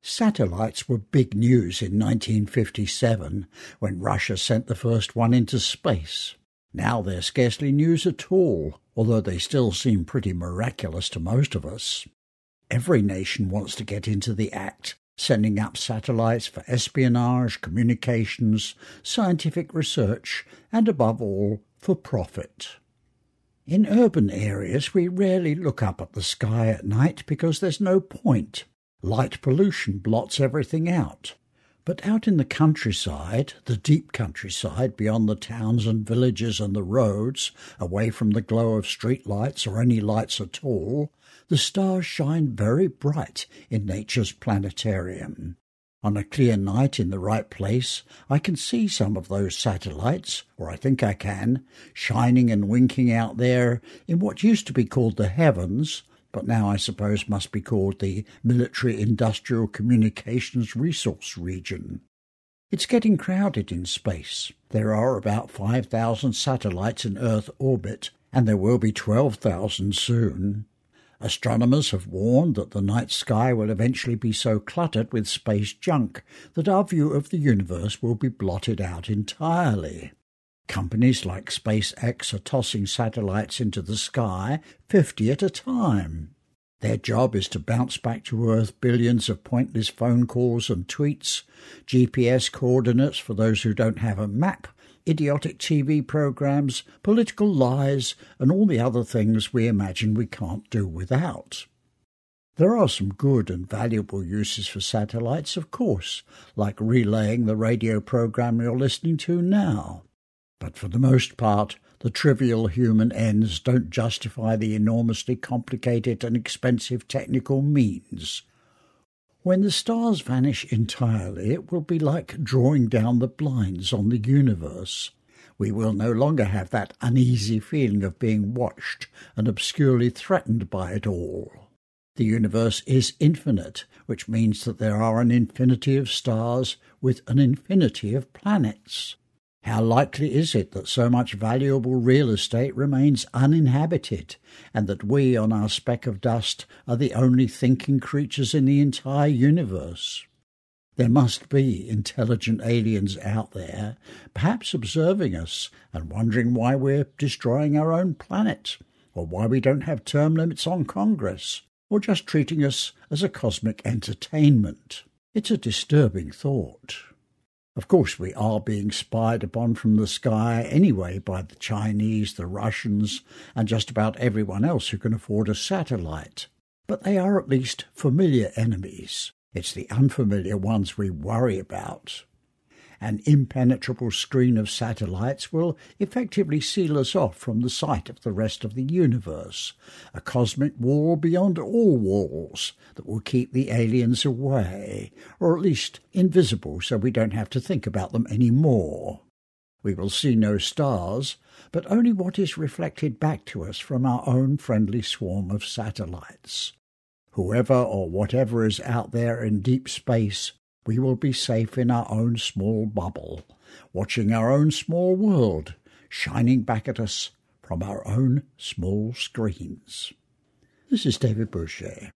Satellites were big news in 1957 when Russia sent the first one into space. Now they're scarcely news at all, although they still seem pretty miraculous to most of us. Every nation wants to get into the act, sending up satellites for espionage, communications, scientific research, and above all, for profit. In urban areas, we rarely look up at the sky at night because there's no point. Light pollution blots everything out. But out in the countryside, the deep countryside beyond the towns and villages and the roads, away from the glow of street lights or any lights at all, the stars shine very bright in nature's planetarium. On a clear night in the right place, I can see some of those satellites, or I think I can, shining and winking out there in what used to be called the heavens, but now I suppose must be called the Military Industrial Communications Resource Region. It's getting crowded in space. There are about 5,000 satellites in Earth orbit, and there will be 12,000 soon. Astronomers have warned that the night sky will eventually be so cluttered with space junk that our view of the universe will be blotted out entirely. Companies like SpaceX are tossing satellites into the sky, 50 at a time. Their job is to bounce back to Earth billions of pointless phone calls and tweets, GPS coordinates for those who don't have a map, idiotic TV programs, political lies, and all the other things we imagine we can't do without. There are some good and valuable uses for satellites, of course, like relaying the radio program you're listening to now. But for the most part, the trivial human ends don't justify the enormously complicated and expensive technical means. When the stars vanish entirely, it will be like drawing down the blinds on the universe. We will no longer have that uneasy feeling of being watched and obscurely threatened by it all. The universe is infinite, which means that there are an infinity of stars with an infinity of planets. How likely is it that so much valuable real estate remains uninhabited, and that we on our speck of dust are the only thinking creatures in the entire universe? There must be intelligent aliens out there, perhaps observing us and wondering why we're destroying our own planet, or why we don't have term limits on Congress, or just treating us as a cosmic entertainment. It's a disturbing thought. Of course, we are being spied upon from the sky anyway by the Chinese, the Russians, and just about everyone else who can afford a satellite. But they are at least familiar enemies. It's the unfamiliar ones we worry about. An impenetrable screen of satellites will effectively seal us off from the sight of the rest of the universe, a cosmic wall beyond all walls that will keep the aliens away, or at least invisible so we don't have to think about them any more. We will see no stars, but only what is reflected back to us from our own friendly swarm of satellites. Whoever or whatever is out there in deep space, we will be safe in our own small bubble, watching our own small world, shining back at us from our own small screens. This is David Boucher.